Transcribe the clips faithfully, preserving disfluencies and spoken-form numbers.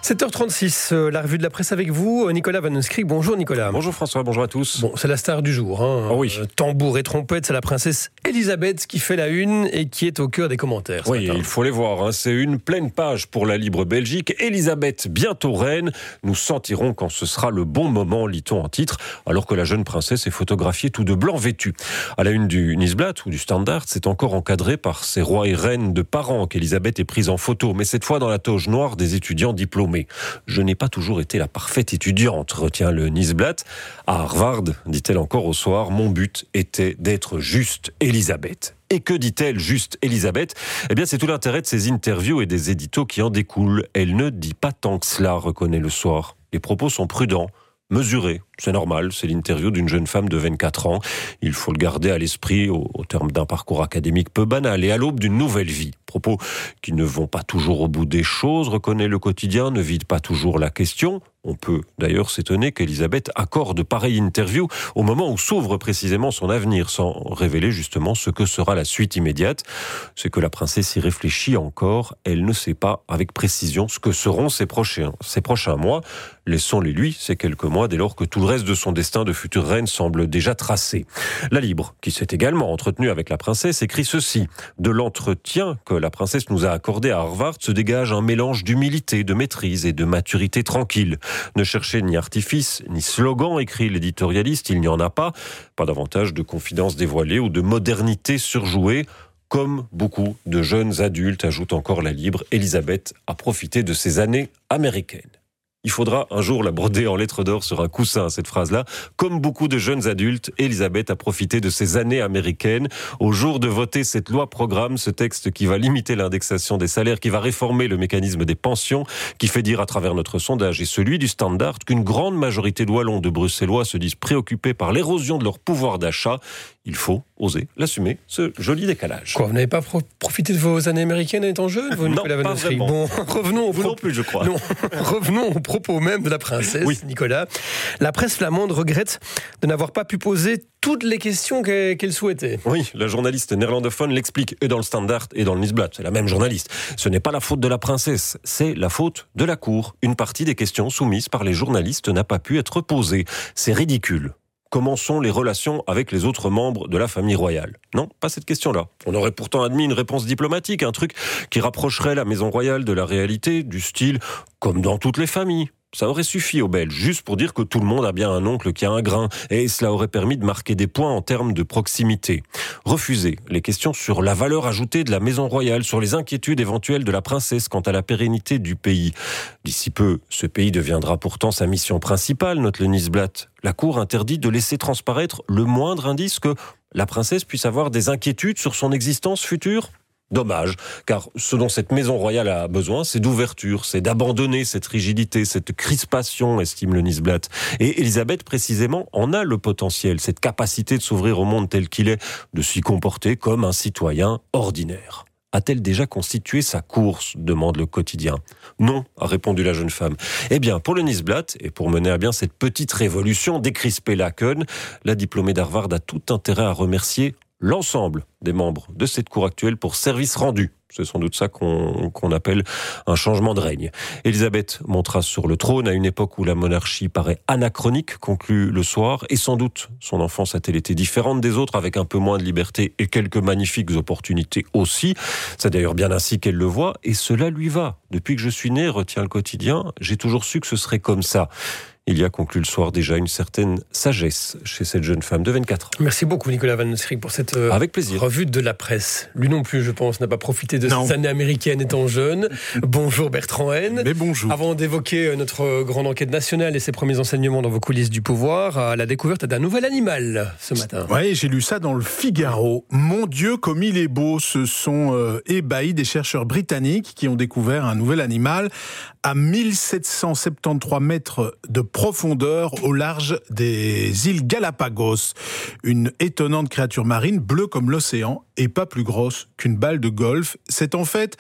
sept heures trente-six, euh, la revue de la presse avec vous, Nicolas Van Skrik. Bonjour Nicolas. Bonjour François, bonjour à tous. Bon, c'est la star du jour. Hein. Oh oui. Euh, tambour et trompette, c'est la princesse Elisabeth qui fait la une et qui est au cœur des commentaires. Oui, il faut les voir. Hein. C'est une pleine page pour la Libre Belgique. Elisabeth, bientôt reine. Nous sentirons quand ce sera le bon moment, lit-on en titre, alors que la jeune princesse est photographiée tout de blanc vêtue. À la une du Nieuwsblad ou du Standaard, c'est encore encadré par ces rois et reines de parents qu'Elisabeth est prise en photo, mais cette fois dans la toge noire des étudiants diplômés. Je n'ai pas toujours été la parfaite étudiante, retient le Nieuwsblad. À Harvard, dit-elle encore au soir, mon but était d'être juste Elisabeth. Et que dit-elle, juste Elisabeth ? Eh bien, c'est tout l'intérêt de ces interviews et des éditos qui en découlent. Elle ne dit pas tant que cela, reconnaît le soir. Les propos sont prudents, mesurés. C'est normal, c'est l'interview d'une jeune femme de vingt-quatre ans. Il faut le garder à l'esprit au, au terme d'un parcours académique peu banal et à l'aube d'une nouvelle vie. Propos qui ne vont pas toujours au bout des choses, reconnaît le quotidien, ne vide pas toujours la question. On peut d'ailleurs s'étonner qu'Elisabeth accorde pareille interview au moment où s'ouvre précisément son avenir, sans révéler justement ce que sera la suite immédiate. C'est que la princesse y réfléchit encore. Elle ne sait pas avec précision ce que seront ses prochains, ses prochains mois. Laissons-les lui, ces quelques mois, dès lors que tout le reste de son destin de future reine semble déjà tracé. La Libre, qui s'est également entretenue avec la princesse, écrit ceci. De l'entretien que la princesse nous a accordé à Harvard se dégage un mélange d'humilité, de maîtrise et de maturité tranquille. Ne cherchez ni artifice, ni slogan, écrit l'éditorialiste, il n'y en a pas. Pas davantage de confidences dévoilées ou de modernité surjouée. Comme beaucoup de jeunes adultes, ajoute encore la Libre, Elisabeth a profité de ses années américaines. Il faudra un jour la broder en lettres d'or sur un coussin, cette phrase-là. Comme beaucoup de jeunes adultes, Elisabeth a profité de ses années américaines. Au jour de voter cette loi programme, ce texte qui va limiter l'indexation des salaires, qui va réformer le mécanisme des pensions, qui fait dire à travers notre sondage et celui du Standard qu'une grande majorité de Wallons de Bruxellois se disent préoccupés par l'érosion de leur pouvoir d'achat. Il faut oser l'assumer, ce joli décalage. Quoi, vous n'avez pas pro- profité de vos années américaines en étant jeune, vous, Nicolas Non, Van pas Skrik ? vraiment. Bon, revenons au Vous pro- non plus, je crois. Non, revenons au propos même de la princesse, Oui. Nicolas. La presse flamande regrette de n'avoir pas pu poser toutes les questions qu'elle, qu'elle souhaitait. Oui, la journaliste néerlandophone l'explique, et dans le Standard et dans le Nieuwsblad, c'est la même journaliste. Ce n'est pas la faute de la princesse, c'est la faute de la cour. Une partie des questions soumises par les journalistes n'a pas pu être posée. C'est ridicule. Comment sont les relations avec les autres membres de la famille royale ? Non, pas cette question-là. On aurait pourtant admis une réponse diplomatique, un truc qui rapprocherait la maison royale de la réalité, du style « comme dans toutes les familles ». Ça aurait suffi aux Belges, juste pour dire que tout le monde a bien un oncle qui a un grain, et cela aurait permis de marquer des points en termes de proximité. Refuser les questions sur la valeur ajoutée de la maison royale, sur les inquiétudes éventuelles de la princesse quant à la pérennité du pays. D'ici peu, ce pays deviendra pourtant sa mission principale, note le Nieuwsblad. La Cour interdit de laisser transparaître le moindre indice que la princesse puisse avoir des inquiétudes sur son existence future ? Dommage, car ce dont cette maison royale a besoin, c'est d'ouverture, c'est d'abandonner cette rigidité, cette crispation, estime le Nieuwsblad. Et Elisabeth, précisément, en a le potentiel, cette capacité de s'ouvrir au monde tel qu'il est, de s'y comporter comme un citoyen ordinaire. A-t-elle déjà constitué sa course ? Demande le quotidien. Non, a répondu la jeune femme. Eh bien, pour le Nieuwsblad, et pour mener à bien cette petite révolution, décrisper Laken, la diplômée d'Harvard a tout intérêt à remercier l'ensemble des membres de cette cour actuelle pour service rendu. C'est sans doute ça qu'on, qu'on appelle un changement de règne. Elisabeth montera sur le trône à une époque où la monarchie paraît anachronique, conclut le soir, et sans doute son enfance a-t-elle été différente des autres, avec un peu moins de liberté et quelques magnifiques opportunités aussi. C'est d'ailleurs bien ainsi qu'elle le voit, et cela lui va. Depuis que je suis né, retient le quotidien, j'ai toujours su que ce serait comme ça. Il y a, conclu le soir, déjà une certaine sagesse chez cette jeune femme de vingt-quatre ans. Merci beaucoup Nicolas Van Skrik pour cette euh, Avec plaisir. revue de la presse. Lui non plus, je pense, n'a pas profité de Non. ses années américaines étant jeune. Bonjour Bertrand Haine. Mais bonjour. Avant d'évoquer notre grande enquête nationale et ses premiers enseignements dans vos coulisses du pouvoir, à la découverte d'un nouvel animal ce matin. Oui, j'ai lu ça dans le Figaro. Mon Dieu, comme il est beau. Ce sont euh, ébahis des chercheurs britanniques qui ont découvert un nouvel animal à mille sept cent soixante-treize mètres de profondeur au large des îles Galapagos. Une étonnante créature marine bleue comme l'océan et pas plus grosse qu'une balle de golf. C'est en fait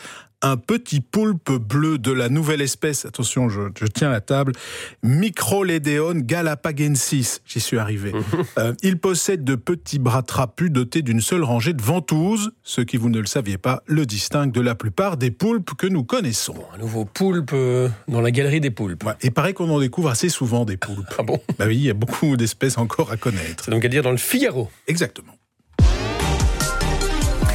un petit poulpe bleu de la nouvelle espèce, attention, je, je tiens la table, Microlédéon galapagensis, j'y suis arrivé. euh, il possède de petits bras trapus dotés d'une seule rangée de ventouses, ce qui, vous ne le saviez pas, le distingue de la plupart des poulpes que nous connaissons. Bon, un nouveau poulpe euh, dans la galerie des poulpes. Ouais, il paraît qu'on en découvre assez souvent des poulpes. Ah bon ? Bah oui, il y a beaucoup d'espèces encore à connaître. C'est donc à dire dans le Figaro. Exactement.